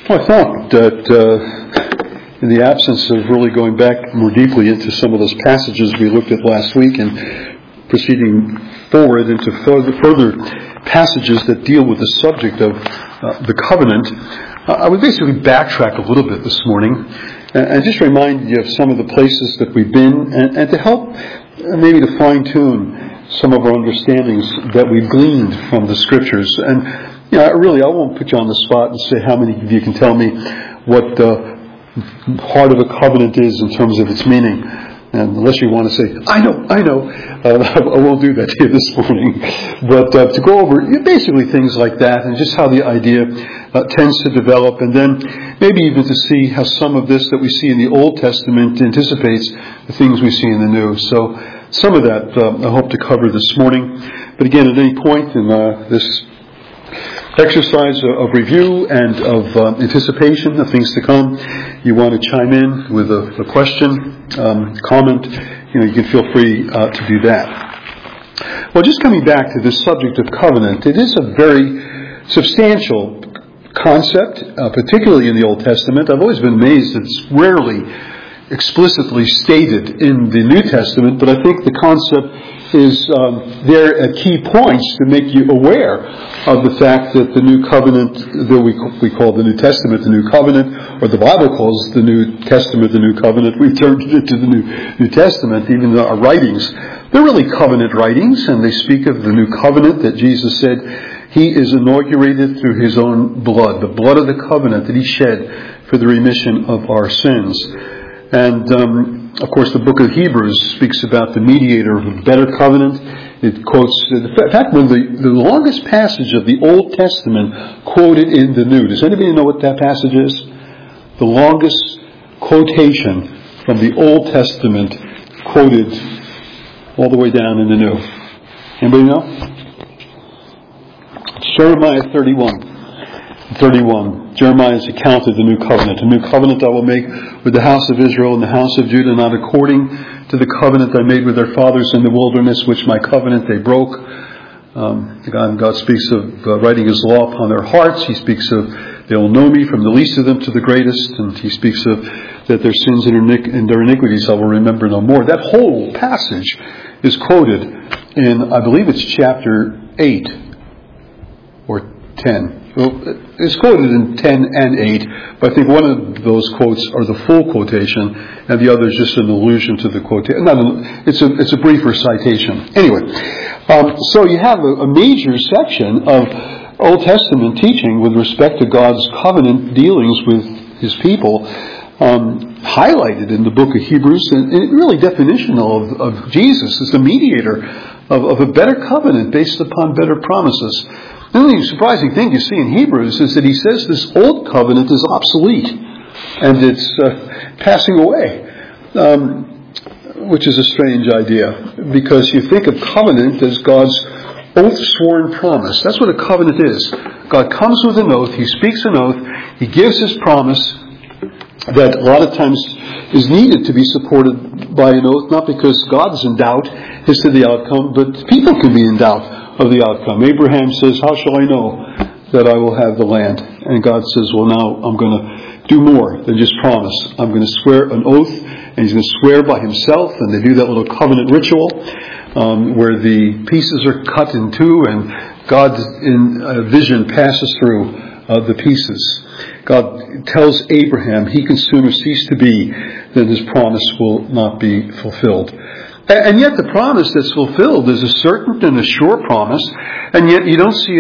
I thought that in the absence of really going back more deeply into some of those passages we looked at last week and proceeding forward into further passages that deal with the subject of the covenant, I would basically backtrack a little bit this morning and just remind you of some of the places that we've been and to help maybe to fine-tune some of our understandings that we've gleaned from the Scriptures. And I won't put you on the spot and say how many of you can tell me what the heart of a covenant is in terms of its meaning. And unless you want to say, I know, I won't do that to you this morning. But to go over basically things like that and just how the idea tends to develop, and then maybe even to see how some of this that we see in the Old Testament anticipates the things we see in the New. So some of that I hope to cover this morning. But again, at any point in this exercise of review and of anticipation of things to come, you want to chime in with a question, comment, you can feel free to do that. Well, just coming back to this subject of covenant, it is a very substantial concept, particularly in the Old Testament. I've always been amazed that it's rarely explicitly stated in the New Testament, but I think the concept is there at key points to make you aware of the fact that the New Covenant, that we call the New Testament the New Covenant, or the Bible calls the New Testament the New Covenant. We've turned it to the New Testament, even though our writings, they're really covenant writings, and they speak of the New Covenant that Jesus said He is inaugurated through His own blood, the blood of the covenant that He shed for the remission of our sins. And of course, the book of Hebrews speaks about the mediator of a better covenant. It quotes, in fact, one of the longest passage of the Old Testament quoted in the New. Does anybody know what that passage is? The longest quotation from the Old Testament quoted all the way down in the New. Anybody know? It's Jeremiah 31. Jeremiah's account of the new covenant. A new covenant I will make with the house of Israel and the house of Judah, not according to the covenant I made with their fathers in the wilderness, which my covenant they broke. God speaks of writing His law upon their hearts. He speaks of they will know me from the least of them to the greatest, and He speaks of that their sins and their iniquities I will remember no more. That whole passage is quoted in, I believe it's chapter 8 or 10. Well, it's quoted in 10 and 8, but I think one of those quotes are the full quotation, and the other is just an allusion to the quotation. It's a briefer citation. Anyway, so you have a major section of Old Testament teaching with respect to God's covenant dealings with His people, highlighted in the book of Hebrews, and really definitional of Jesus as the mediator of a better covenant based upon better promises. The only surprising thing you see in Hebrews is that he says this old covenant is obsolete and it's passing away, which is a strange idea because you think of covenant as God's oath-sworn promise. That's what a covenant is. God comes with an oath, He speaks an oath, He gives His promise that a lot of times is needed to be supported by an oath, not because God is in doubt as to the outcome, but people can be in doubt of the outcome. Abraham says, how shall I know that I will have the land? And God says, well, now I'm going to do more than just promise. I'm going to swear an oath, and He's going to swear by Himself, and they do that little covenant ritual where the pieces are cut in two, and God in a vision passes through the pieces. God tells Abraham he can sooner cease to be than His promise will not be fulfilled. And yet the promise that's fulfilled is a certain and a sure promise, and yet you don't see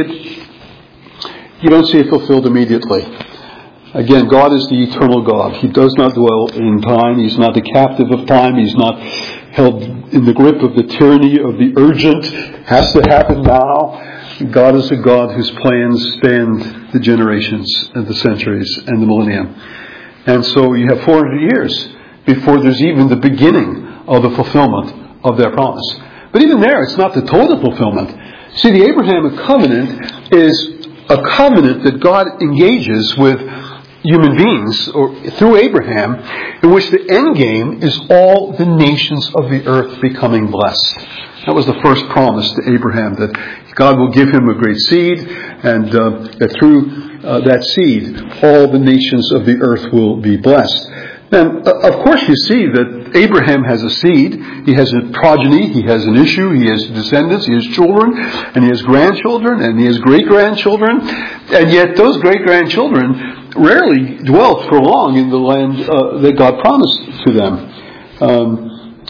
it fulfilled immediately. Again, God is the eternal God. He does not dwell in time. He's not the captive of time. He's not held in the grip of the tyranny of the urgent, has to happen now. God is a God whose plans span the generations and the centuries and the millennium. And so you have 400 years before there's even the beginning of the fulfillment of their promise. But even there, it's not the total fulfillment. See, the Abrahamic covenant is a covenant that God engages with human beings, or through Abraham, in which the end game is all the nations of the earth becoming blessed. That was the first promise to Abraham, that God will give him a great seed, and that through that seed, all the nations of the earth will be blessed. And of course you see that Abraham has a seed, he has a progeny, he has an issue, he has descendants, he has children, and he has grandchildren, and he has great-grandchildren, and yet those great-grandchildren rarely dwelt for long in the land that God promised to them.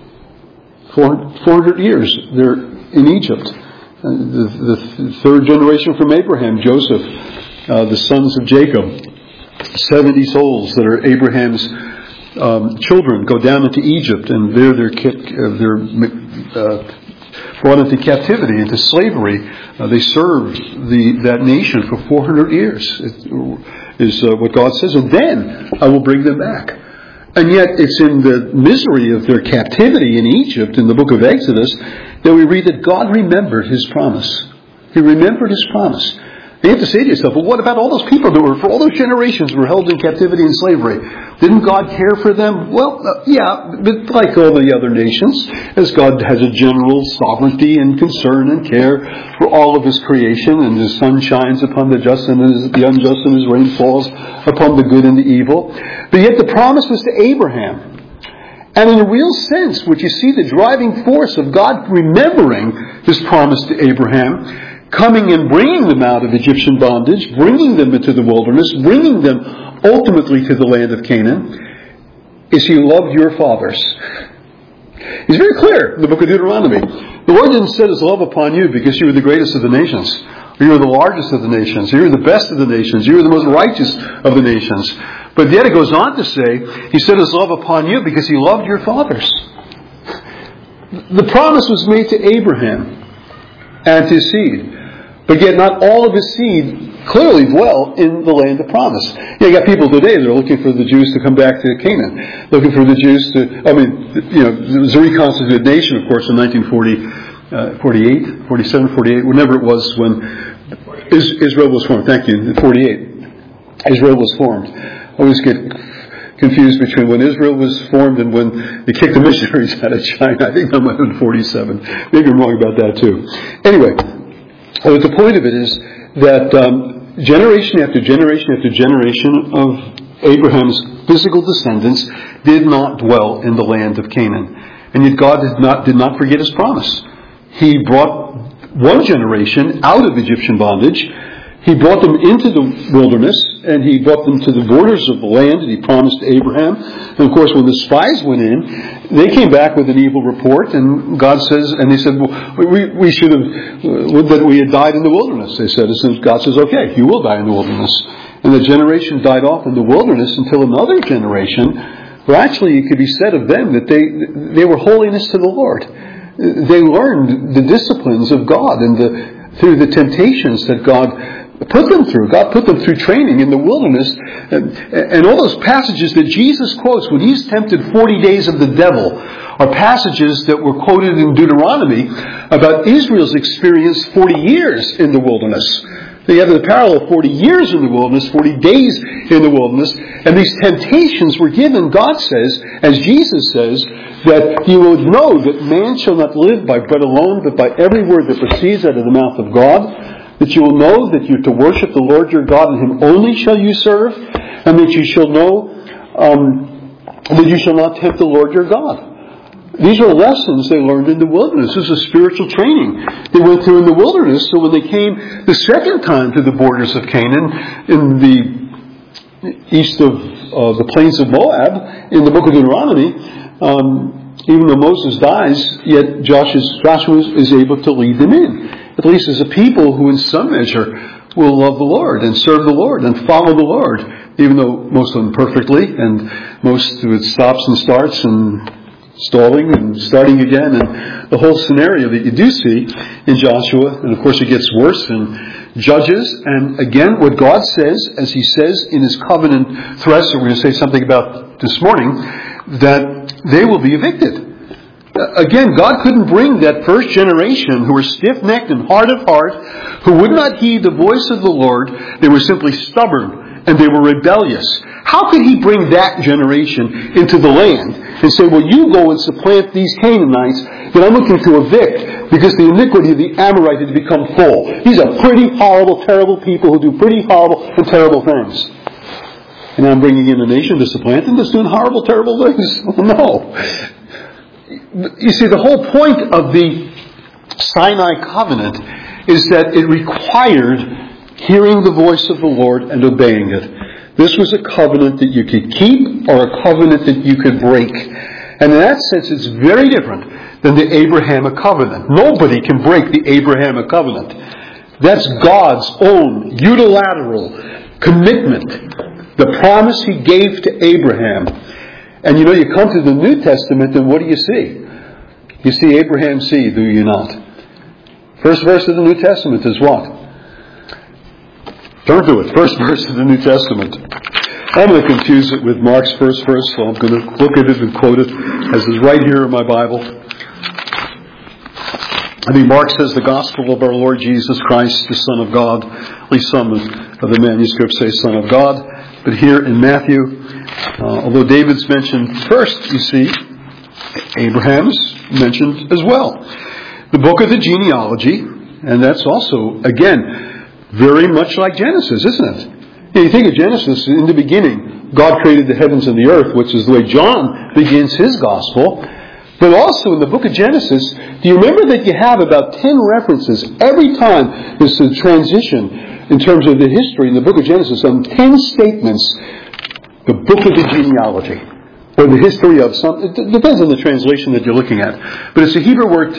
400 years they're in Egypt. The third generation from Abraham, Joseph, the sons of Jacob, 70 souls that are Abraham's children go down into Egypt, and there they're brought into captivity, into slavery. They served that nation for 400 years, is what God says, and then I will bring them back. And yet it's in the misery of their captivity in Egypt, in the book of Exodus, that we read that God remembered His promise. He remembered His promise. And you have to say to yourself, well, what about all those people that were, for all those generations, were held in captivity and slavery? Didn't God care for them? Well, yeah, but like all the other nations, as God has a general sovereignty and concern and care for all of His creation, and His sun shines upon the just and the unjust, and His rain falls upon the good and the evil. But yet the promise was to Abraham. And in a real sense, what you see, the driving force of God remembering His promise to Abraham, coming and bringing them out of Egyptian bondage, bringing them into the wilderness, bringing them ultimately to the land of Canaan, is He loved your fathers. He's very clear in the book of Deuteronomy. The Lord didn't set His love upon you because you were the greatest of the nations, or you were the largest of the nations, or you were the best of the nations, you were the most righteous of the nations. But yet it goes on to say, He set His love upon you because He loved your fathers. The promise was made to Abraham and to his seed. But yet not all of his seed clearly dwell in the land of promise. You got people today that are looking for the Jews to come back to Canaan. Looking for the Jews to, there was a reconstituted nation, of course, in 1948, 47, 48, whenever it was when Israel was formed. Thank you, 48. Israel was formed. I always get confused between when Israel was formed and when they kicked the missionaries out of China. I think that might have been 47. Maybe I'm wrong about that too. Anyway, the point of it is that generation after generation after generation of Abraham's physical descendants did not dwell in the land of Canaan. And yet God did not forget His promise. He brought one generation out of Egyptian bondage. He brought them into the wilderness, and He brought them to the borders of the land that He promised to Abraham. And of course, when the spies went in, they came back with an evil report, and God says, and they said, well, we should have, would that we had died in the wilderness. They said, and God says, okay, you will die in the wilderness. And the generation died off in the wilderness until another generation, where actually it could be said of them that they were holiness to the Lord. They learned the disciplines of God and through the temptations that God put them through. God put them through training in the wilderness. And all those passages that Jesus quotes when He's tempted 40 days of the devil are passages that were quoted in Deuteronomy about Israel's experience 40 years in the wilderness. So you have the parallel of 40 years in the wilderness, 40 days in the wilderness, and these temptations were given, God says, as Jesus says, that you will know that man shall not live by bread alone, but by every word that proceeds out of the mouth of God. That you will know that you're to worship the Lord your God, and Him only shall you serve, and that you shall know that you shall not tempt the Lord your God. These are lessons they learned in the wilderness. This is spiritual training they went through in the wilderness. So when they came the second time to the borders of Canaan, in the east of the plains of Moab, in the book of Deuteronomy, even though Moses dies, yet Joshua is able to lead them in. At least as a people who in some measure will love the Lord and serve the Lord and follow the Lord, even though most of them perfectly, and most with stops and starts and stalling and starting again, and the whole scenario that you do see in Joshua. And of course it gets worse in Judges. And again, what God says, as He says in His covenant threats, that we're going to say something about this morning, that they will be evicted. Again, God couldn't bring that first generation who were stiff-necked and hard of heart, who would not heed the voice of the Lord. They were simply stubborn and they were rebellious. How could He bring that generation into the land and say, well, you go and supplant these Canaanites that I'm looking to evict because the iniquity of the Amorite has become full. These are pretty horrible, terrible people who do pretty horrible and terrible things. And I'm bringing in a nation to supplant them that's doing horrible, terrible things. No. You see, the whole point of the Sinai covenant is that it required hearing the voice of the Lord and obeying it. This was a covenant that you could keep or a covenant that you could break. And in that sense, it's very different than the Abrahamic covenant. Nobody can break the Abrahamic covenant. That's God's own unilateral commitment. The promise He gave to Abraham. And you come to the New Testament and what do you see? You see Abraham's seed, do you not? First verse of the New Testament is what? Turn to it. First verse of the New Testament. I'm going to confuse it with Mark's first verse, so I'm going to look at it and quote it as is right here in my Bible. Mark says the gospel of our Lord Jesus Christ, the Son of God. At least some of the manuscripts say Son of God. But here in Matthew, although David's mentioned first, you see, Abraham's mentioned as well. The book of the genealogy, and that's also, again, very much like Genesis, isn't it? You think of Genesis, in the beginning, God created the heavens and the earth, which is the way John begins his gospel. But also in the book of Genesis, do you remember that you have about 10 references every time there's a transition in terms of the history in the book of Genesis, on 10 statements, the book of the genealogy, or the history of some, it depends on the translation that you're looking at. But it's a Hebrew word,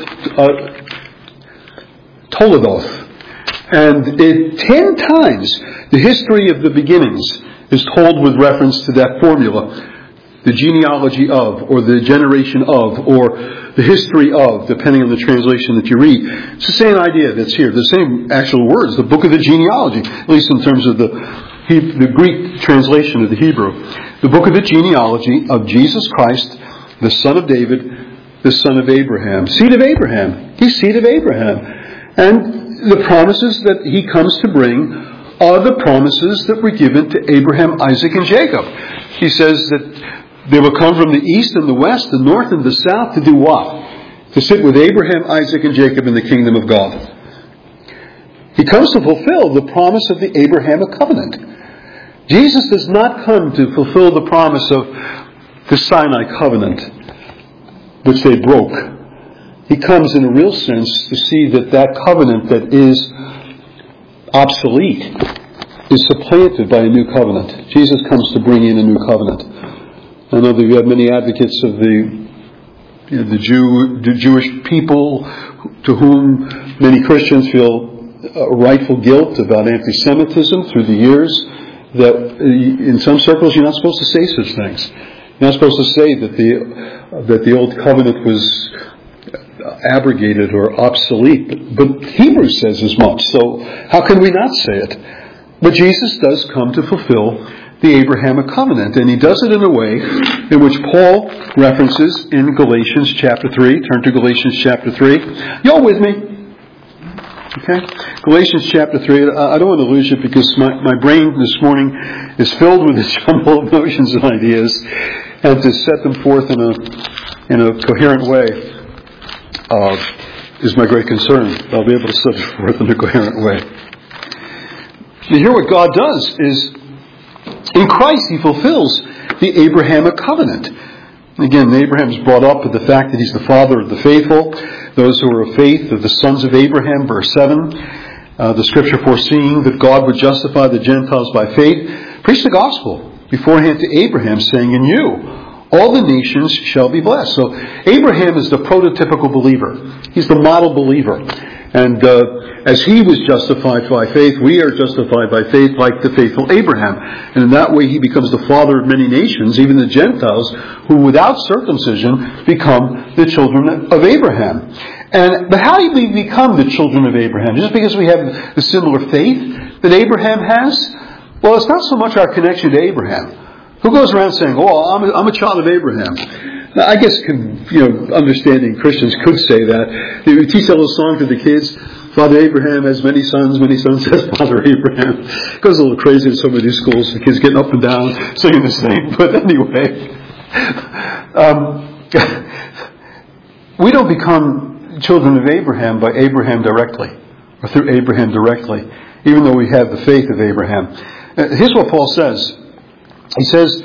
Toledoth. And 10 times the history of the beginnings is told with reference to that formula. The genealogy of, or the generation of, or the history of, depending on the translation that you read. It's the same idea that's here, the same actual words, the book of the genealogy, at least in terms of the Greek translation of the Hebrew. The book of the genealogy of Jesus Christ, the son of David, the son of Abraham. Seed of Abraham. He's seed of Abraham. And the promises that he comes to bring are the promises that were given to Abraham, Isaac, and Jacob. He says that they will come from the east and the west, the north and the south, to do what? To sit with Abraham, Isaac, and Jacob in the kingdom of God. He comes to fulfill the promise of the Abrahamic covenant. Jesus does not come to fulfill the promise of the Sinai covenant, which they broke. He comes in a real sense to see that covenant that is obsolete is supplanted by a new covenant. Jesus comes to bring in a new covenant. I know that you have many advocates of the Jewish people to whom many Christians feel rightful guilt about anti-Semitism through the years, that in some circles you're not supposed to say such things. You're not supposed to say that the old covenant was abrogated or obsolete. But Hebrews says as much, so how can we not say it? But Jesus does come to fulfill the Abrahamic covenant, and he does it in a way in which Paul references in Galatians chapter 3. Turn to Galatians chapter 3. You all with me? Okay? Galatians chapter 3. I don't want to lose you because my brain this morning is filled with a jumble of notions and ideas, and to set them forth in a coherent way is my great concern. I'll be able to set it forth in a coherent way. You hear what God does is, in Christ, He fulfills the Abrahamic covenant. Again, Abraham is brought up with the fact that he's the father of the faithful. Those who are of faith are the sons of Abraham, verse 7. The scripture foreseeing that God would justify the Gentiles by faith, preached the gospel beforehand to Abraham, saying, in you all the nations shall be blessed. So Abraham is the prototypical believer. He's the model believer. And as he was justified by faith, we are justified by faith like the faithful Abraham. And in that way he becomes the father of many nations, even the Gentiles, who without circumcision become the children of Abraham. But how do we become the children of Abraham? Just because we have the similar faith that Abraham has? Well, it's not so much our connection to Abraham. Who goes around saying, oh, I'm a child of Abraham? Now, I guess, understanding Christians could say that. We teach that little song to the kids. Father Abraham has many sons has Father Abraham. It goes a little crazy in some of these schools. The kids getting up and down, singing this thing. But anyway, We don't become children of Abraham by Abraham directly, or through Abraham directly, even though we have the faith of Abraham. Here's what Paul says. He says,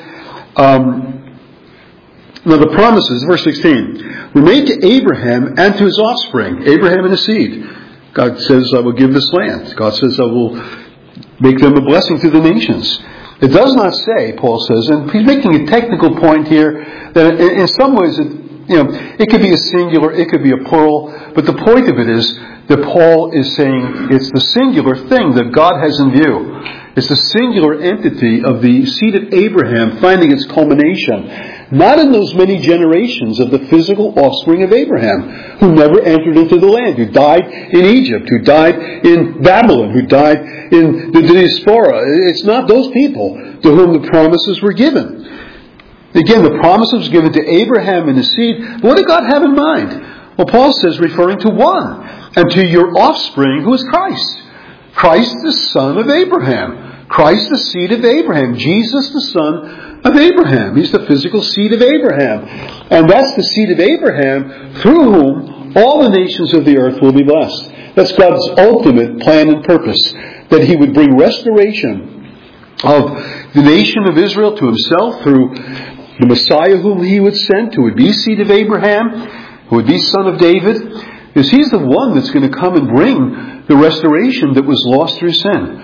now the promises, verse 16, were made to Abraham and to his offspring, Abraham and his seed. God says, I will give this land. God says, I will make them a blessing to the nations. It does not say, Paul says, and he's making a technical point here, that in some ways it could be a singular, it could be a plural, but the point of it is that Paul is saying it's the singular thing that God has in view. It's the singular entity of the seed of Abraham finding its culmination, not in those many generations of the physical offspring of Abraham, who never entered into the land, who died in Egypt, who died in Babylon, who died in the diaspora. It's not those people to whom the promises were given. Again, the promises were given to Abraham and his seed. What did God have in mind? Well, Paul says, referring to one, and to your offspring, who is Christ. Christ, the son of Abraham. Christ, the seed of Abraham. Jesus, the son of Abraham. He's the physical seed of Abraham. And that's the seed of Abraham through whom all the nations of the earth will be blessed. That's God's ultimate plan and purpose. That He would bring restoration of the nation of Israel to Himself through the Messiah whom He would send, who would be seed of Abraham, who would be son of David. Because He's the one that's going to come and bring the restoration that was lost through sin.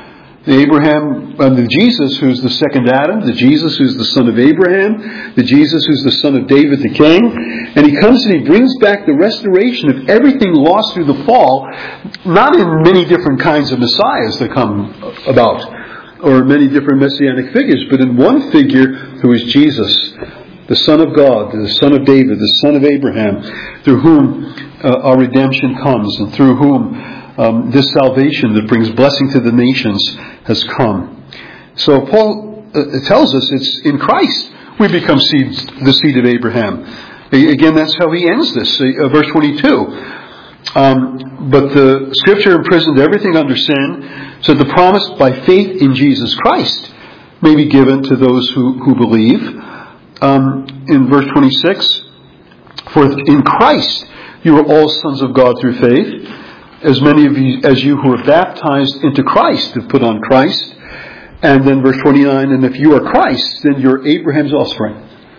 The Jesus who's the second Adam, the Jesus who's the son of Abraham, the Jesus who's the son of David the king, and He comes and He brings back the restoration of everything lost through the fall, not in many different kinds of messiahs that come about, or many different messianic figures, but in one figure who is Jesus, the Son of God, the Son of David, the Son of Abraham, through whom our redemption comes, and through whom this salvation that brings blessing to the nations has come. So Paul tells us it's in Christ we become the seed of Abraham. Again, that's how he ends this, verse 22. But the Scripture imprisoned everything under sin, so the promise by faith in Jesus Christ may be given to those who believe. In verse 26, for in Christ you are all sons of God through faith. As many of you as you who are baptized into Christ have put on Christ. And then verse 29, and if you are Christ, then you're Abraham's offspring.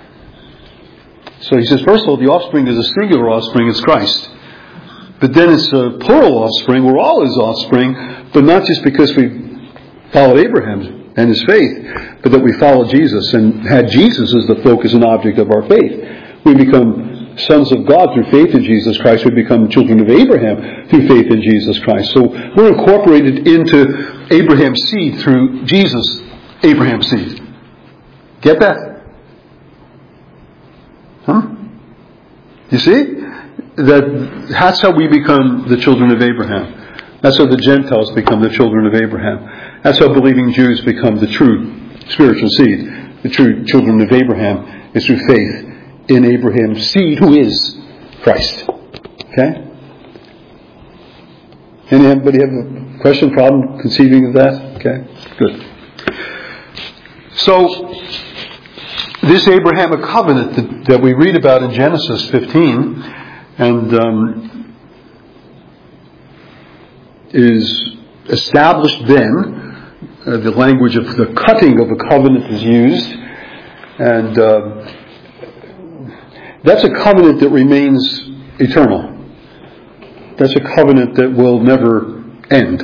So he says, first of all, the offspring is a singular offspring, it's Christ. But then it's a plural offspring, we're all His offspring, but not just because we followed Abraham and his faith, but that we follow Jesus and had Jesus as the focus and object of our faith. We become sons of God through faith in Jesus Christ. We become children of Abraham through faith in Jesus Christ. So we're incorporated into Abraham's seed through Jesus, Abraham's seed. Get that? You see? That's how we become the children of Abraham. That's how the Gentiles become the children of Abraham. That's how believing Jews become the true spiritual seed. The true children of Abraham is through faith in Abraham's seed, who is Christ. Okay? Anybody have a question, problem conceiving of that? Okay? Good. So, this Abrahamic covenant that we read about in Genesis 15 and is established then. The language of the cutting of a covenant is used, and that's a covenant that remains eternal. That's a covenant that will never end.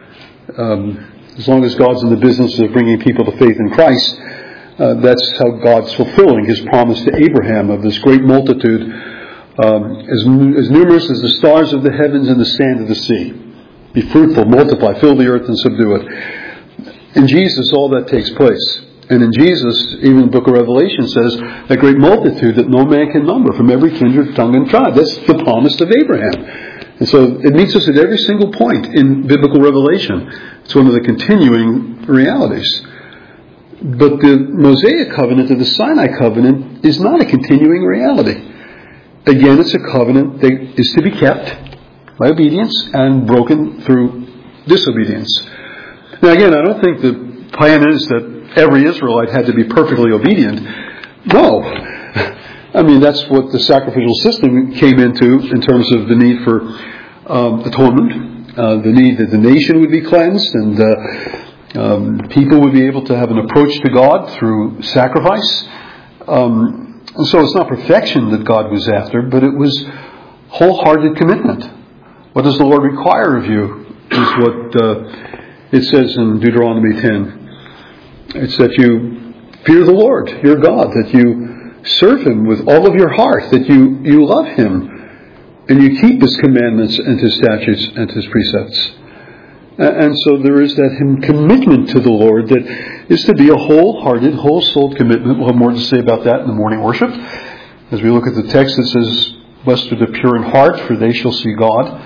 As long as God's in the business of bringing people to faith in Christ, that's how God's fulfilling His promise to Abraham of this great multitude, as numerous as the stars of the heavens and the sand of the sea. Be fruitful, multiply, fill the earth and subdue it. In Jesus, all that takes place. And in Jesus, even the book of Revelation says, that great multitude that no man can number from every kindred, tongue, and tribe. That's the promise of Abraham. And so it meets us at every single point in biblical revelation. It's one of the continuing realities. But the Mosaic covenant or the Sinai covenant is not a continuing reality. Again, it's a covenant that is to be kept by obedience and broken through disobedience. Now again, I don't think the plan is that every Israelite had to be perfectly obedient. No. I mean, that's what the sacrificial system came into in terms of the need for atonement, the need that the nation would be cleansed, and people would be able to have an approach to God through sacrifice. And so it's not perfection that God was after, but it was wholehearted commitment. What does the Lord require of you is what it says in Deuteronomy 10. It's that you fear the Lord, your God, that you serve Him with all of your heart, that you love Him, and you keep His commandments and His statutes and His precepts. And so there is that commitment to the Lord that is to be a wholehearted, whole-souled commitment. We'll have more to say about that in the morning worship. As we look at the text that says, "Blessed are the pure in heart, for they shall see God."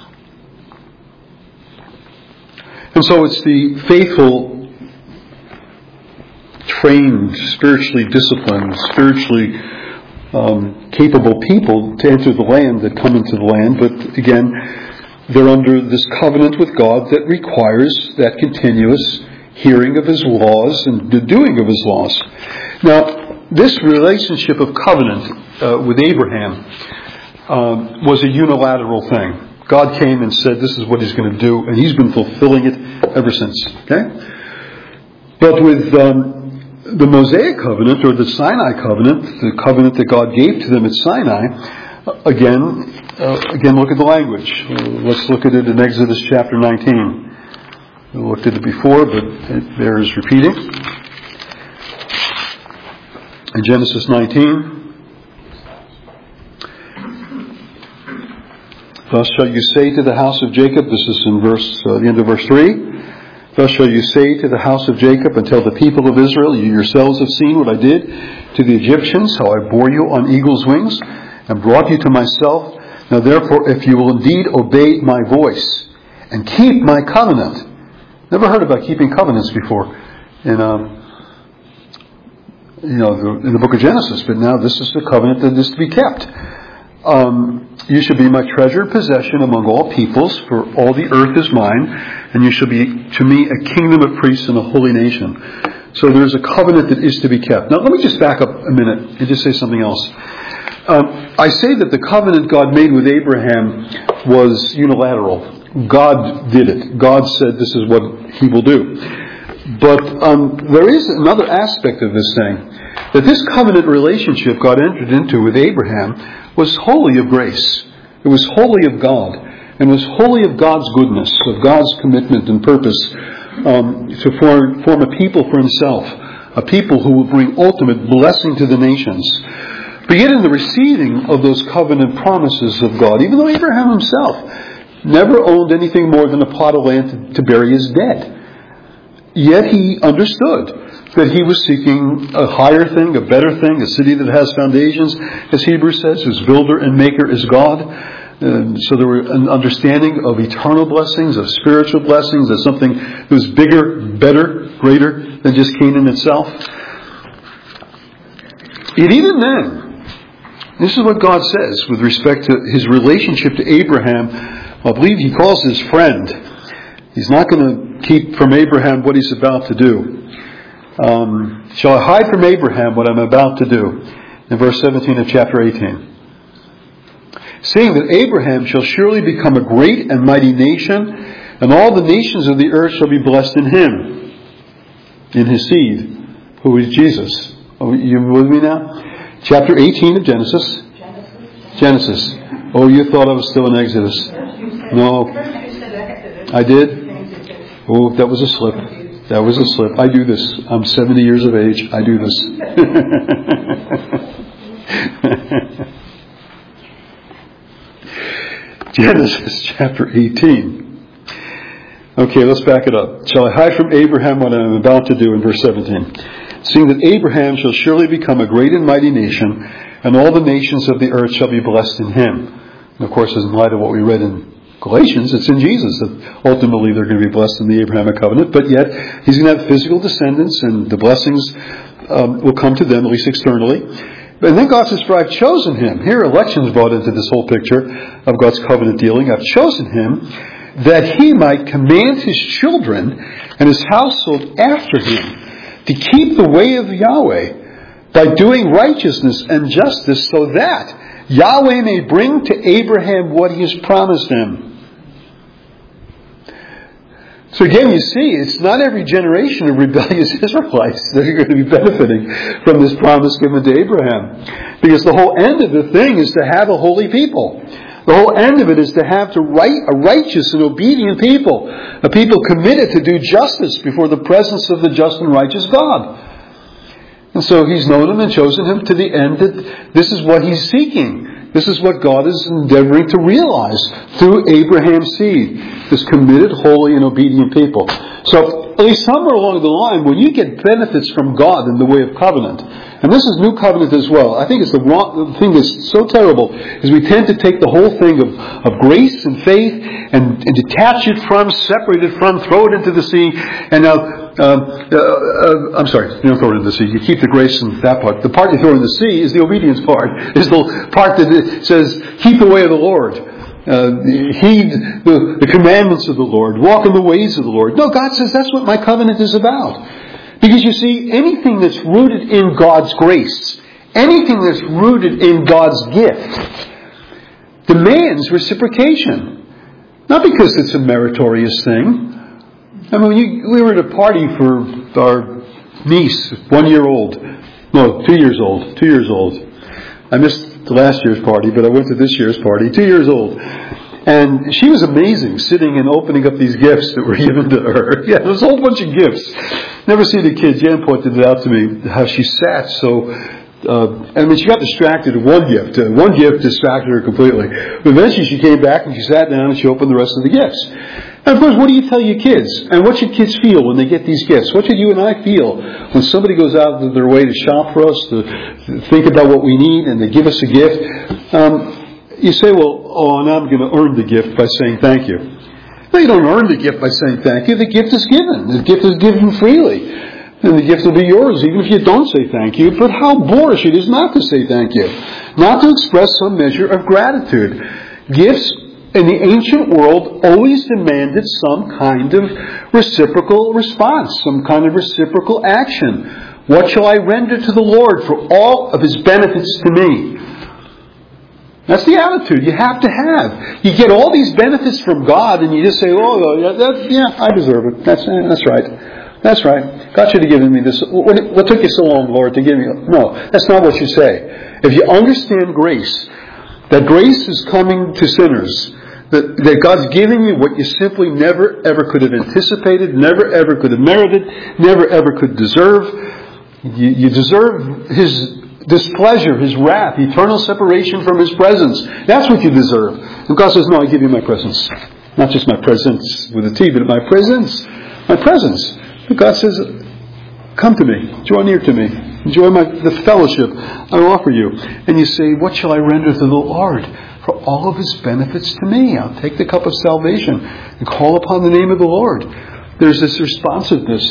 And so it's the faithful, trained, spiritually disciplined, spiritually capable people to enter the land that come into the land. But again, they're under this covenant with God that requires that continuous hearing of His laws and the doing of His laws. Now, this relationship of covenant with Abraham was a unilateral thing. God came and said, "This is what He's going to do," and He's been fulfilling it ever since. Okay? But with the Mosaic covenant, or the Sinai covenant, the covenant that God gave to them at Sinai, again, look at the language. Let's look at it in Exodus chapter 19. We looked at it before, but it bears repeating. In Genesis 19, "Thus shall you say to the house of Jacob," this is in the end of verse 3, "Thus shall you say to the house of Jacob and tell the people of Israel, you yourselves have seen what I did to the Egyptians, how I bore you on eagle's wings and brought you to myself. Now therefore, if you will indeed obey my voice and keep my covenant." Never heard about keeping covenants before in the book of Genesis, but now this is the covenant that is to be kept. "You shall be my treasured possession among all peoples, for all the earth is mine, and you shall be to me a kingdom of priests and a holy nation." So there's a covenant that is to be kept. Now let me just back up a minute and just say something else. I say that the covenant God made with Abraham was unilateral. God did it. God said this is what He will do. But there is another aspect of this thing, that this covenant relationship God entered into with Abraham was wholly of grace. It was wholly of God, and was wholly of God's goodness, of God's commitment and purpose to form a people for Himself, a people who will bring ultimate blessing to the nations. But yet in the receiving of those covenant promises of God, even though Abraham himself never owned anything more than a plot of land to bury his dead, yet he understood that he was seeking a higher thing, a better thing, a city that has foundations, as Hebrews says, whose builder and maker is God. So there were an understanding of eternal blessings, of spiritual blessings, as something that was bigger, better, greater than just Canaan itself. Yet even then, this is what God says with respect to His relationship to Abraham. I believe He calls His friend. He's not going to keep from Abraham what He's about to do. "Shall I hide from Abraham what I'm about to do?" In verse 17 of chapter 18. "Seeing that Abraham shall surely become a great and mighty nation, and all the nations of the earth shall be blessed in him," in his seed, who is Jesus. Are you with me now? Chapter 18 of Genesis. Genesis. Oh, you thought I was still in Exodus. No. I did? Oh, that was a slip. That was a slip. I do this. I'm 70 years of age. I do this. Genesis chapter 18. Okay, let's back it up. "Shall I hide from Abraham what I am about to do?" in verse 17. "Seeing that Abraham shall surely become a great and mighty nation, and all the nations of the earth shall be blessed in him." And of course, in light of what we read in Galatians, it's in Jesus that ultimately they're going to be blessed in the Abrahamic covenant, but yet He's going to have physical descendants, and the blessings will come to them, at least externally. And then God says, "For I've chosen him." Here election is brought into this whole picture of God's covenant dealing. "I've chosen him that he might command his children and his household after him to keep the way of Yahweh, by doing righteousness and justice, so that Yahweh may bring to Abraham what He has promised him. So again, you see, it's not every generation of rebellious Israelites that are going to be benefiting from this promise given to Abraham. Because the whole end of the thing is to have a holy people. The whole end of it is to have a righteous and obedient people. A people committed to do justice before the presence of the just and righteous God. And so He's known him and chosen him to the end that this is what He's seeking. This is what God is endeavoring to realize through Abraham's seed. This committed, holy, and obedient people. So, at least somewhere along the line, when you get benefits from God in the way of covenant, and this is new covenant as well, I think it's the thing that's so terrible, is we tend to take the whole thing of grace and faith and detach it from, separate it from, throw it into the sea, and now I'm sorry, you don't throw it in the sea. You keep the grace in that part. The part you throw in the sea is the obedience part. Is the part that says, keep the way of the Lord. Heed the commandments of the Lord. Walk in the ways of the Lord. No, God says that's what my covenant is about. Because you see, anything that's rooted in God's grace, anything that's rooted in God's gift, demands reciprocation. Not because it's a meritorious thing. I mean, we were at a party for our niece, 1 year old. No, 2 years old. 2 years old. I missed the last year's party, but I went to this year's party. 2 years old. And she was amazing, sitting and opening up these gifts that were given to her. Yeah, there was a whole bunch of gifts. Never seen a kid. Jan pointed it out to me, how she sat so... she got distracted at one gift. One gift distracted her completely. But eventually she came back and she sat down and she opened the rest of the gifts. And of course, what do you tell your kids? And what should kids feel when they get these gifts? What should you and I feel when somebody goes out of their way to shop for us, to think about what we need, and they give us a gift? You say, well, now I'm going to earn the gift by saying thank you. No, you don't earn the gift by saying thank you. The gift is given. The gift is given freely. And the gift will be yours, even if you don't say thank you. But how boorish it is not to say thank you. Not to express some measure of gratitude. Gifts in the ancient world always demanded some kind of reciprocal response, some kind of reciprocal action. What shall I render to the Lord for all of His benefits to me? That's the attitude you have to have. You get all these benefits from God and you just say, I deserve it. That's right. That's right. God should have given me this. What took you so long, Lord, to give me? No, that's not what you say. If you understand grace, that grace is coming to sinners, that God's giving you what you simply never ever could have anticipated, never ever could have merited, never ever could deserve. You deserve His displeasure, His wrath, eternal separation from His presence. That's what you deserve. And God says, no, I give you my presence. Not just my presence with a T, but my presence. My presence. And God says, come to me. Draw near to me. Enjoy the fellowship I offer you. And you say, what shall I render to the Lord for all of His benefits to me? I'll take the cup of salvation and call upon the name of the Lord. There's this responsiveness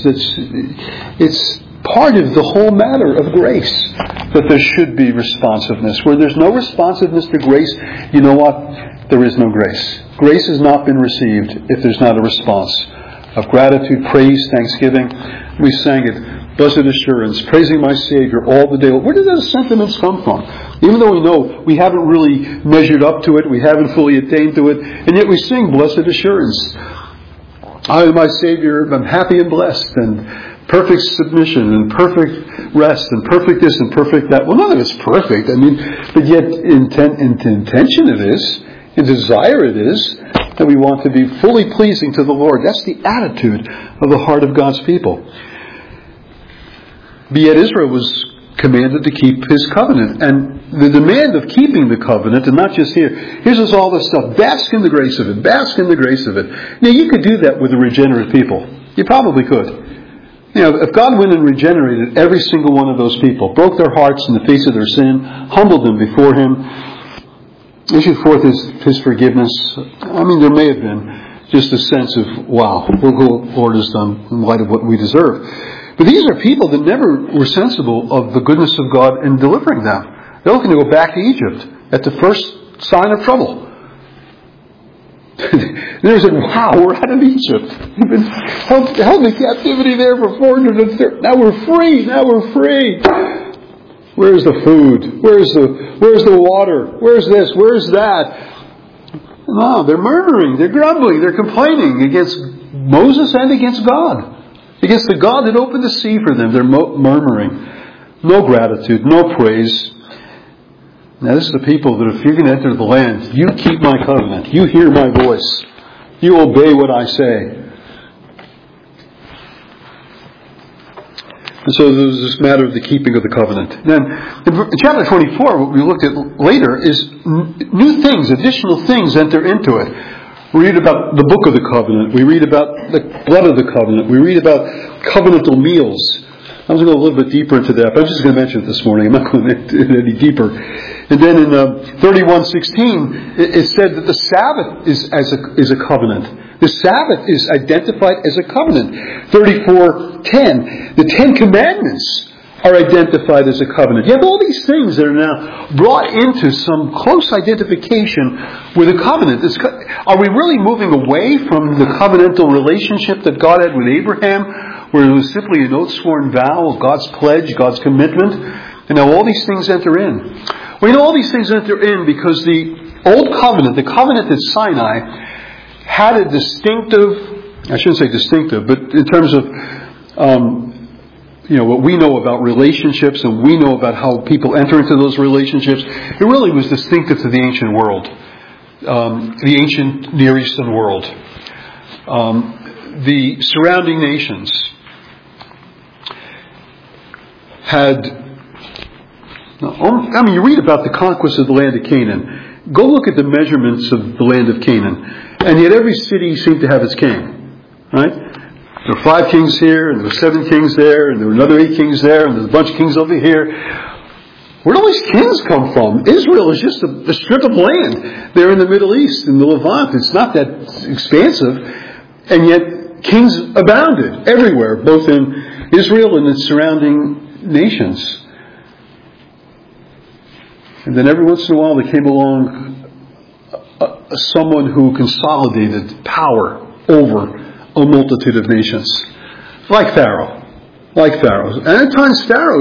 it's part of the whole matter of grace, that there should be responsiveness. Where there's no responsiveness to grace, you know what? There is no grace. Grace has not been received if there's not a response of gratitude, praise, thanksgiving. We sang it, blessed assurance, praising my Savior all the day. Where did those sentiments come from? Even though we know we haven't really measured up to it, we haven't fully attained to it, and yet we sing blessed assurance. I am my Savior, I'm happy and blessed, and perfect submission, and perfect rest, and perfect this, and perfect that. Well, none of it's perfect, but yet in intention it is, in desire it is, that we want to be fully pleasing to the Lord. That's the attitude of the heart of God's people. But yet Israel was commanded to keep His covenant. And the demand of keeping the covenant, and not just here's us all this stuff, bask in the grace of it, bask in the grace of it. Now, you could do that with a regenerate people. You probably could. If God went and regenerated every single one of those people, broke their hearts in the face of their sin, humbled them before Him, issued forth His forgiveness, there may have been just a sense of, wow, look what the Lord has done in light of what we deserve. But these are people that never were sensible of the goodness of God in delivering them. They're looking to go back to Egypt at the first sign of trouble. They said, wow, we're out of Egypt. We've been held in captivity there for 430. Now we're free. Where's the food? Where's the water? Where's this? Where's that? No, they're murmuring, they're grumbling, they're complaining against Moses and against God. Against the God that opened the sea for them. They're murmuring. No gratitude, no praise. Now this is the people that if you're going to enter the land, you keep my covenant. You hear my voice. You obey what I say. And so there's this matter of the keeping of the covenant. Then in chapter 24, what we looked at later is new things, additional things enter into it. We read about the book of the covenant. We read about the blood of the covenant. We read about covenantal meals. I'm going to go a little bit deeper into that, but I'm just going to mention it this morning. I'm not going to go any deeper. And then in 31:16, it said that the Sabbath is a covenant. The Sabbath is identified as a covenant. 34:10, the Ten Commandments are identified as a covenant. You have all these things that are now brought into some close identification with a covenant. Are we really moving away from the covenantal relationship that God had with Abraham, where it was simply an oath-sworn vow, God's pledge, God's commitment? And now all these things enter in. Well, all these things enter in because the Old Covenant, the covenant at Sinai, had a distinctive, I shouldn't say distinctive, but in terms of what we know about relationships and we know about how people enter into those relationships, it really was distinctive to the ancient world, the ancient Near Eastern world. The surrounding nations had, you read about the conquest of the land of Canaan. Go look at the measurements of the land of Canaan, and yet every city seemed to have its king, right? There were 5 kings here, and there were 7 kings there, and there were another 8 kings there, and there's a bunch of kings over here. Where do all these kings come from? Israel is just a strip of land there in the Middle East, in the Levant. It's not that expansive, and yet kings abounded everywhere, both in Israel and its surrounding nations. And then every once in a while there came along someone who consolidated power over a multitude of nations, like Pharaoh. And at times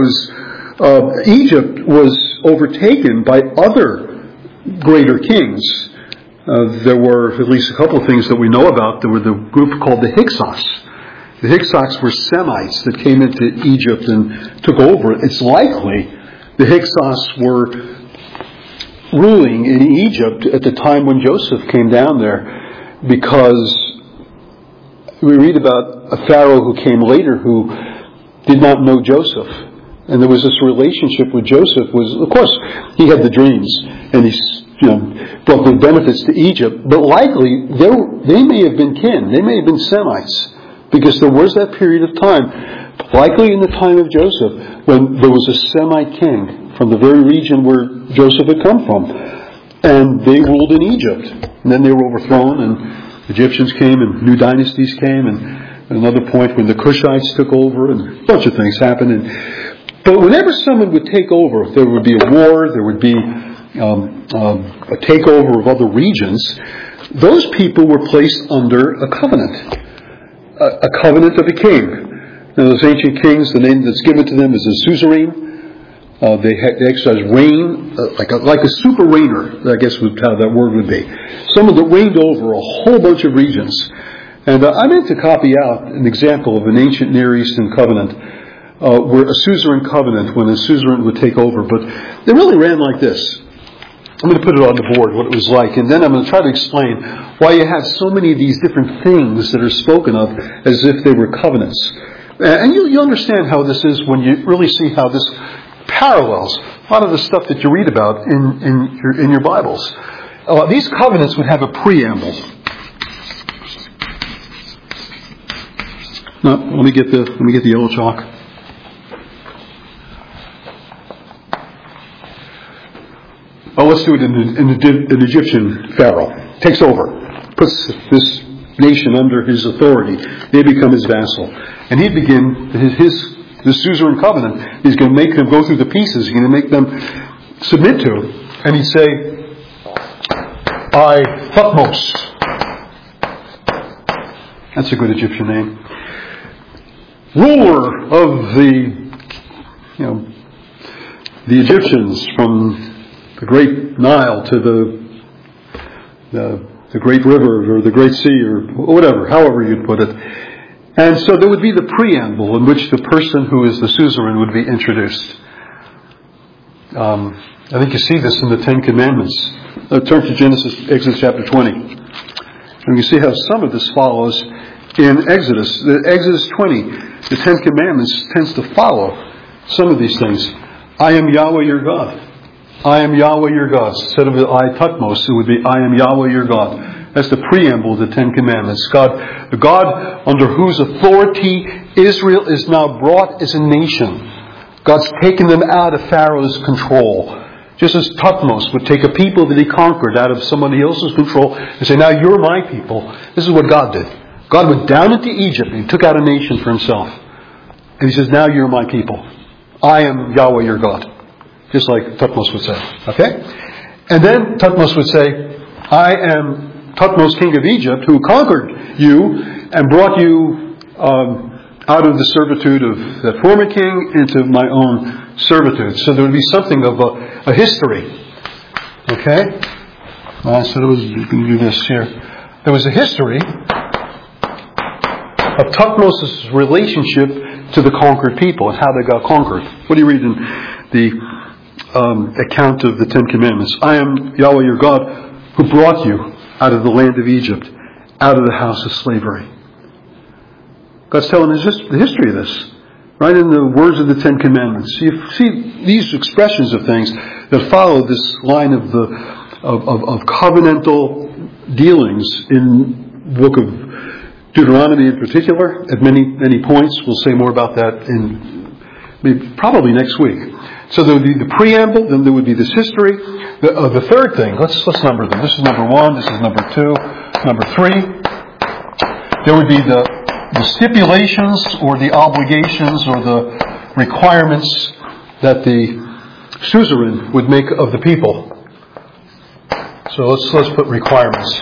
Egypt was overtaken by other greater kings. There were at least a couple of things that we know about. There were the group called the Hyksos. The Hyksos were Semites that came into Egypt and took over. It's likely the Hyksos were ruling in Egypt at the time when Joseph came down there, because we read about a Pharaoh who came later who did not know Joseph. And there was this relationship with Joseph. Of course, he had the dreams and he brought the benefits to Egypt, but likely they may have been kin. They may have been Semites, because there was that period of time, likely in the time of Joseph, when there was a Semite king from the very region where Joseph had come from. And they ruled in Egypt. And then they were overthrown, and Egyptians came, and new dynasties came, and at another point when the Cushites took over, and a bunch of things happened. But whenever someone would take over, if there would be a war, there would be a takeover of other regions, those people were placed under a covenant. A covenant of a king. Now, those ancient kings, the name that's given to them is a suzerain. They exercised reign, like a super reigner, I guess was how that word would be. Someone that reigned over a whole bunch of regions. And I meant to copy out an example of an ancient Near Eastern covenant, where a suzerain covenant, when a suzerain would take over. But it really ran like this. I'm going to put it on the board, what it was like. And then I'm going to try to explain why you have so many of these different things that are spoken of as if they were covenants. And you'll understand how this is when you really see how this parallels a lot of the stuff that you read about in your Bibles. These covenants would have a preamble. No, let me get the yellow chalk. Oh, let's do it in an Egyptian pharaoh. Takes over, puts this nation under his authority. They become his vassal, and he'd begin the suzerain covenant. He's going to make them go through the pieces. He's going to make them submit to, and he'd say, "I, Thutmose." That's a good Egyptian name. Ruler of the, the Egyptians from the Great Nile to the Great River or the Great Sea or whatever, however you'd put it. And so there would be the preamble in which the person who is the suzerain would be introduced. I think you see this in the Ten Commandments. Turn to Exodus chapter 20. And you see how some of this follows in Exodus. Exodus 20, the Ten Commandments tends to follow some of these things. I am Yahweh your God. I am Yahweh your God. Instead of the I Tutmos, it would be I am Yahweh your God. That's the preamble of the Ten Commandments. The God under whose authority Israel is now brought as a nation. God's taken them out of Pharaoh's control. Just as Tutmos would take a people that he conquered out of somebody else's control and say, now you're my people. This is what God did. God went down into Egypt and he took out a nation for himself. And he says, now you're my people. I am Yahweh your God. Just like Tutmos would say. Okay? And then Tutmos would say, I am Tutmos, king of Egypt, who conquered you and brought you out of the servitude of the former king into my own servitude. So there would be something of a history. Okay? So we can do this here. There was a history of Tutmos' relationship to the conquered people and how they got conquered. What do you read in the account of the Ten Commandments? I am Yahweh your God who brought you out of the land of Egypt, out of the house of slavery. God's telling us just the history of this, right in the words of the Ten Commandments. You see these expressions of things that follow this line of covenantal dealings in the book of Deuteronomy in particular. At many points, we'll say more about that probably next week. So there would be the preamble, then there would be this history. The third thing, let's number them. This is number 1, this is number 2, number 3. There would be the stipulations or the obligations or the requirements that the suzerain would make of the people. So let's put requirements.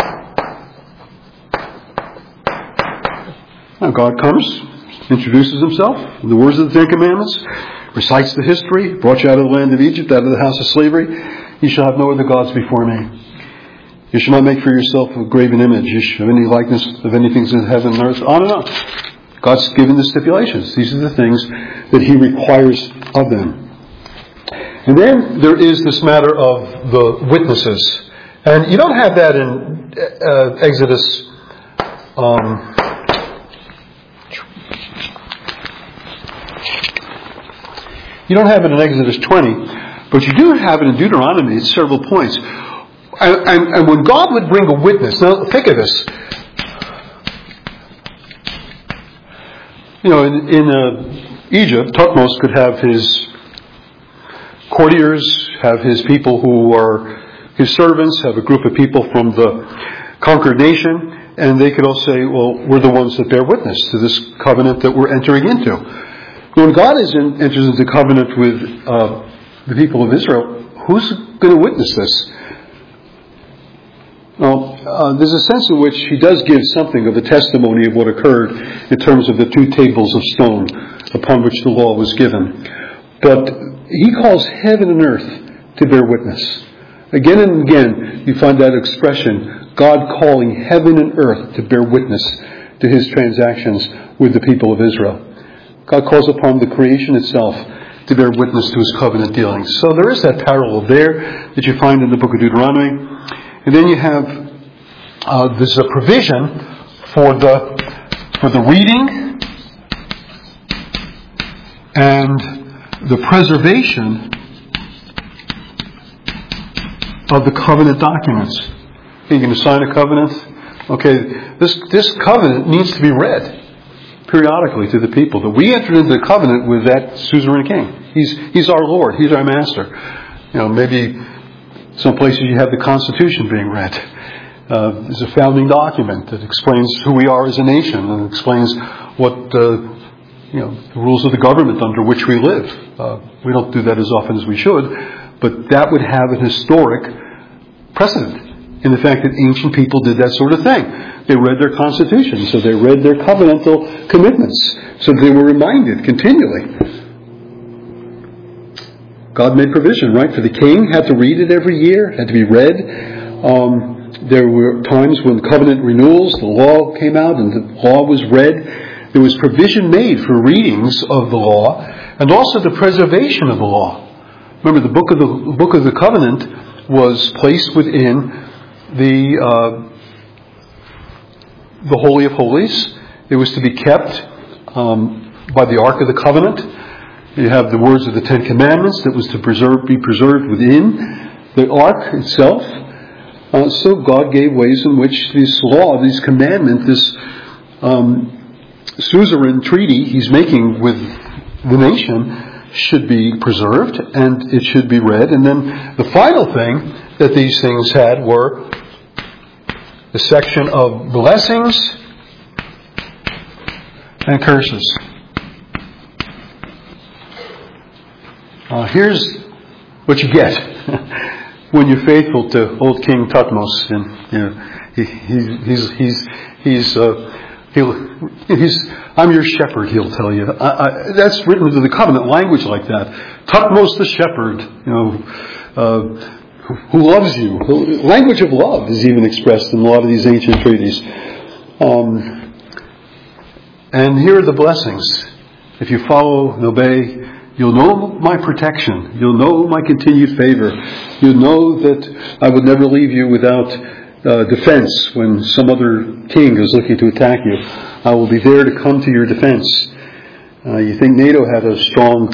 Now God comes, introduces himself in the words of the Ten Commandments, recites the history, brought you out of the land of Egypt, out of the house of slavery. You shall have no other gods before me. You shall not make for yourself a graven image. You shall have any likeness of anything in heaven and earth. On and on. God's given the stipulations. These are the things that he requires of them. And then there is this matter of the witnesses. And you don't have that in Exodus. You don't have it in Exodus 20, but you do have it in Deuteronomy at several points. And when God would bring a witness, now think of this. You know, in Egypt, Tutmos could have his courtiers, have his people who are his servants, have a group of people from the conquered nation, and they could all say, well, we're the ones that bear witness to this covenant that we're entering into. When God enters into covenant with the people of Israel, who's going to witness this? Well, there's a sense in which he does give something of a testimony of what occurred in terms of the 2 tables of stone upon which the law was given. But he calls heaven and earth to bear witness. Again and again, you find that expression, God calling heaven and earth to bear witness to his transactions with the people of Israel. God calls upon the creation itself to bear witness to his covenant dealings. So there is that parallel there that you find in the book of Deuteronomy. And then you have there's a provision for the reading and the preservation of the covenant documents. You're going to sign a covenant. Okay, this covenant needs to be read periodically to the people. That we entered into the covenant with that suzerain king. He's our Lord. He's our master. You know, maybe some places you have the Constitution being read. It's a founding document that explains who we are as a nation and explains what the rules of the government under which we live. We don't do that as often as we should, but that would have an historic precedent in the fact that ancient people did that sort of thing. They read their Constitution, so they read their covenantal commitments, so they were reminded continually. God made provision, right? For the king, had to read it every year, had to be read. There were times when covenant renewals, the law came out and the law was read. There was provision made for readings of the law and also the preservation of the law. Remember, the book of the covenant was placed within the Holy of Holies. It was to be kept by the Ark of the Covenant. You have the words of the Ten Commandments that was to be preserved within the Ark itself. So God gave ways in which this law, this commandment, this suzerain treaty He's making with the nation should be preserved and it should be read. And then the final thing that these things had were the section of blessings and curses. Here's what you get when you're faithful to old King Thutmose, and I'm your shepherd. He'll tell you. That's written into the covenant language like that. Thutmose the shepherd, who loves you. The language of love is even expressed in a lot of these ancient treaties. And here are the blessings. If you follow and obey, you'll know my protection. You'll know my continued favor. You'll know that I would never leave you without defense when some other king is looking to attack you. I will be there to come to your defense. You think NATO had a strong,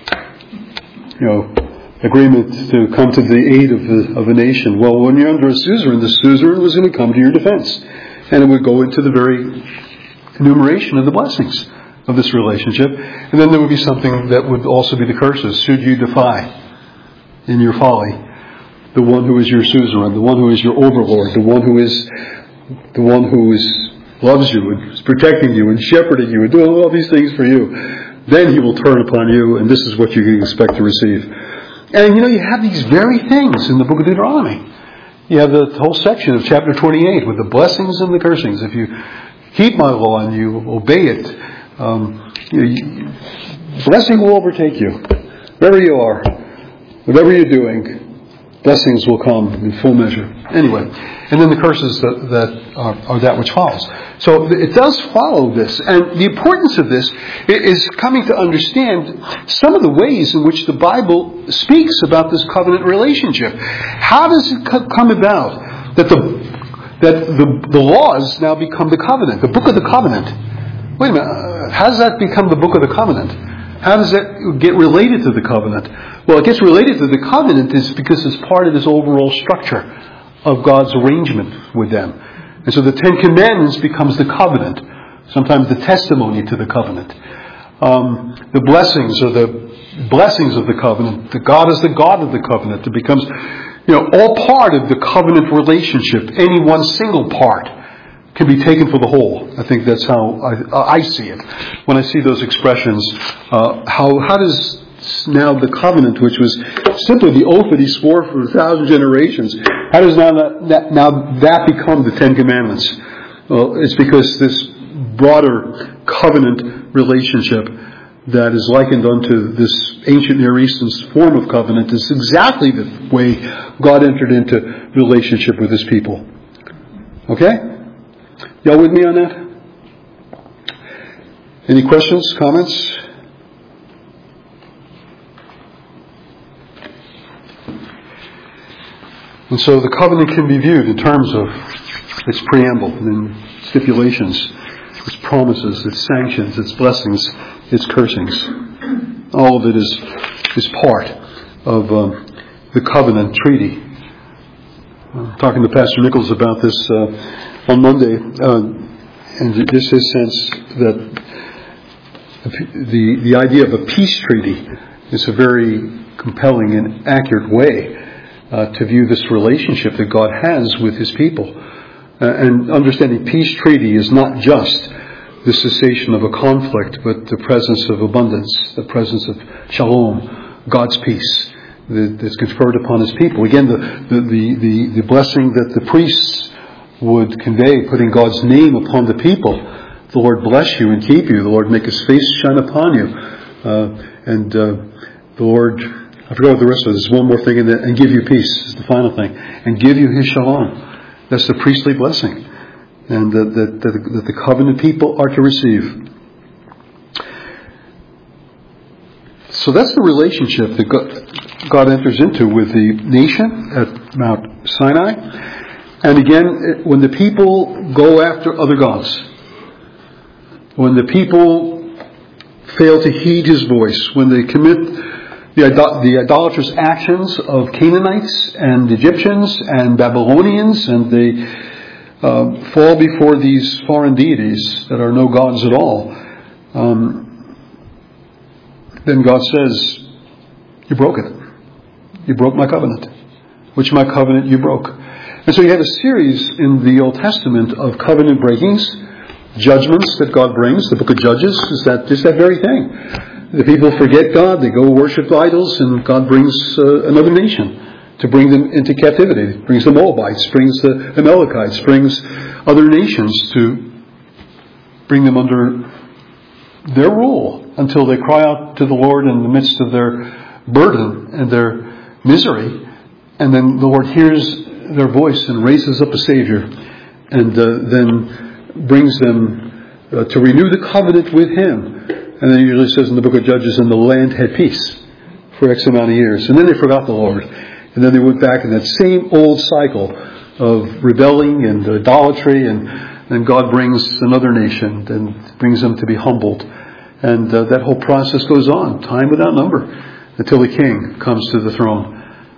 agreement to come to the aid of a nation. Well, when you're under a suzerain, the suzerain was going to come to your defense. And it would go into the very enumeration of the blessings of this relationship. And then there would be something that would also be the curses. Should you defy in your folly the one who is your suzerain, the one who is your overlord, the one who loves you and is protecting you and shepherding you and doing all these things for you, then He will turn upon you, and this is what you can expect to receive. And you have these very things in the book of Deuteronomy. You have the whole section of chapter 28 with the blessings and the cursings. If you keep my law and you obey it, blessing will overtake you. Wherever you are, whatever you're doing, blessings will come in full measure. Anyway, and then the curses that are that which follows. So it does follow this. And the importance of this is coming to understand some of the ways in which the Bible speaks about this covenant relationship. How does it come about that the laws now become the covenant, the book of the covenant? Wait a minute, how does that become the book of the covenant? How does that get related to the covenant? Well, it gets related to the covenant is because it's part of this overall structure of God's arrangement with them. And so the Ten Commandments becomes the covenant, sometimes the testimony to the covenant. The blessings are the blessings of the covenant. The God is the God of the covenant. It becomes, all part of the covenant relationship. Any one single part can be taken for the whole. I think that's how I see it. When I see those expressions, how does now the covenant, which was simply the oath that He swore for 1,000 generations, how does now that become the Ten Commandments? Well, it's because this broader covenant relationship that is likened unto this ancient Near Eastern form of covenant is exactly the way God entered into relationship with His people. Okay? Y'all with me on that? Any questions, comments? And so the covenant can be viewed in terms of its preamble and stipulations, its promises, its sanctions, its blessings, its cursings. All of it is part of the covenant treaty. Talking to Pastor Nichols about this on Monday, and just his sense that the idea of a peace treaty is a very compelling and accurate way to view this relationship that God has with His people. And understanding peace treaty is not just the cessation of a conflict, but the presence of abundance, the presence of shalom, God's peace that's conferred upon His people. Again, the blessing that the priests would convey, putting God's name upon the people. The Lord bless you and keep you. The Lord make His face shine upon you. And the Lord I forgot what the rest of it is. One more thing, and give you peace is the final thing. And give you His shalom. That's the priestly blessing. And that the covenant people are to receive. So that's the relationship that God enters into with the nation at Mount Sinai. And again, when the people go after other gods, when the people fail to heed His voice, when they commit the idolatrous actions of Canaanites and Egyptians and Babylonians, and they fall before these foreign deities that are no gods at all, then God says, you broke it. You broke my covenant. Which my covenant you broke. And so you have a series in the Old Testament of covenant breakings, judgments that God brings. The book of Judges is just that very thing. The people forget God, they go worship idols, and God brings another nation to bring them into captivity. Brings the Moabites, brings the Amalekites, brings other nations to bring them under their rule until they cry out to the Lord in the midst of their burden and their misery. And then the Lord hears their voice and raises up a Savior, and then brings them to renew the covenant with Him. And then it usually says in the book of Judges, and the land had peace for X amount of years. And then they forgot the Lord. And then they went back in that same old cycle of rebelling and idolatry, and God brings another nation and brings them to be humbled. And that whole process goes on, time without number, until the king comes to the throne.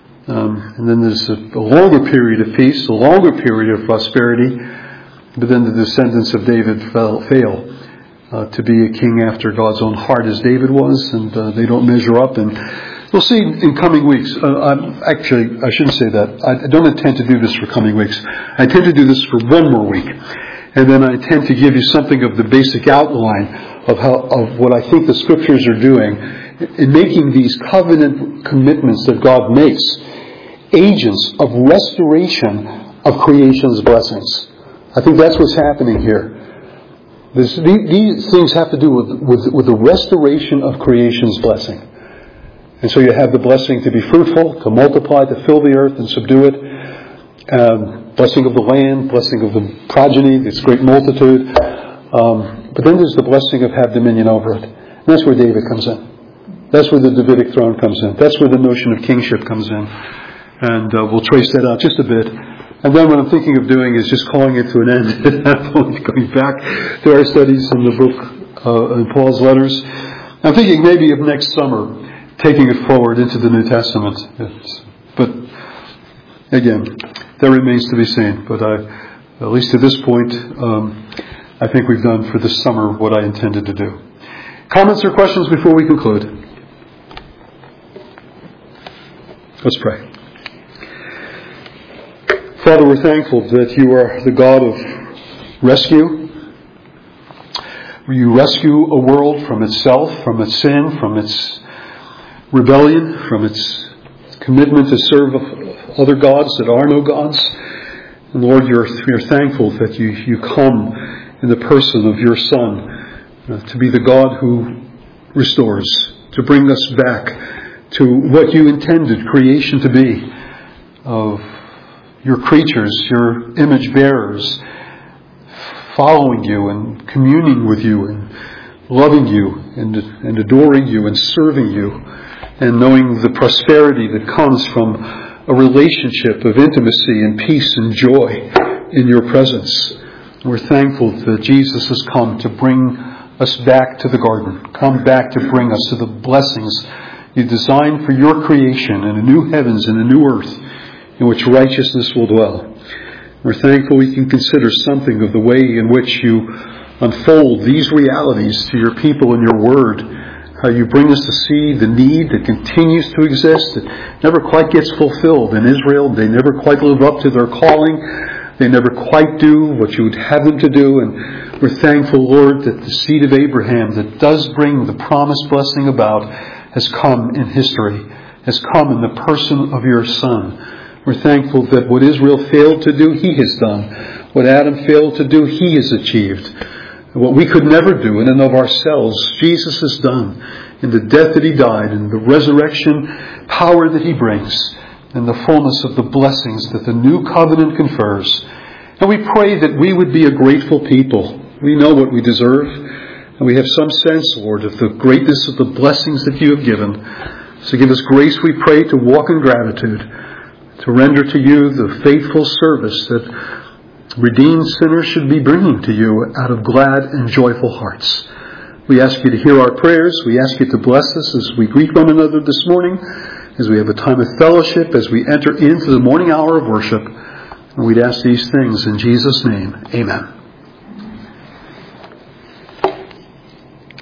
And then there's a longer period of peace, a longer period of prosperity, but then the descendants of David fail to be a king after God's own heart as David was, and they don't measure up. And we'll see in coming weeks. Actually, I shouldn't say that. I don't intend to do this for coming weeks. I intend to do this for one more week. And then I intend to give you something of the basic outline of what I think the Scriptures are doing in making these covenant commitments that God makes agents of restoration of creation's blessings. I think that's what's happening here. These things have to do with the restoration of creation's blessing. And so you have the blessing to be fruitful, to multiply, to fill the earth and subdue it. Blessing of the land, blessing of the progeny, this great multitude. But then there's the blessing of have dominion over it. And that's where David comes in. That's where the Davidic throne comes in. That's where the notion of kingship comes in. And we'll trace that out just a bit. And then what I'm thinking of doing is just calling it to an end at that point, going back to our studies in the book, in Paul's letters. I'm thinking maybe of next summer, taking it forward into the New Testament. But again, that remains to be seen. But at least at this point, I think we've done for this summer what I intended to do. Comments or questions before we conclude? Let's pray. Father, we're thankful that you are the God of rescue. You rescue a world from itself, from its sin, from its rebellion, from its commitment to serve other gods that are no gods. And Lord, you're thankful that you come in the person of your Son to be the God who restores, to bring us back to what you intended creation to be, of your creatures, your image bearers, following you and communing with you and loving you and adoring you and serving you, and knowing the prosperity that comes from a relationship of intimacy and peace and joy in your presence. We're thankful that Jesus has come to bring us back to the garden, come back to bring us to the blessings you designed for your creation in a new heavens and a new earth in which righteousness will dwell. We're thankful we can consider something of the way in which you unfold these realities to your people in your word, how you bring us to see the need that continues to exist, that never quite gets fulfilled in Israel. They never quite live up to their calling. They never quite do what you would have them to do. And we're thankful, Lord, that the seed of Abraham that does bring the promised blessing about has come in history, has come in the person of your Son. We're thankful that what Israel failed to do, he has done. What Adam failed to do, he has achieved. what we could never do in and of ourselves, Jesus has done in the death that He died and the resurrection power that He brings and the fullness of the blessings that the new covenant confers. And we pray that we would be a grateful people. We know what we deserve, and we have some sense, Lord, of the greatness of the blessings that You have given. So give us grace, we pray, to walk in gratitude, to render to You the faithful service that redeemed sinners should be bringing to You out of glad and joyful hearts. We ask You to hear our prayers. We ask You to bless us as we greet one another this morning, as we have a time of fellowship, as we enter into the morning hour of worship. And we'd ask these things in Jesus' name. Amen.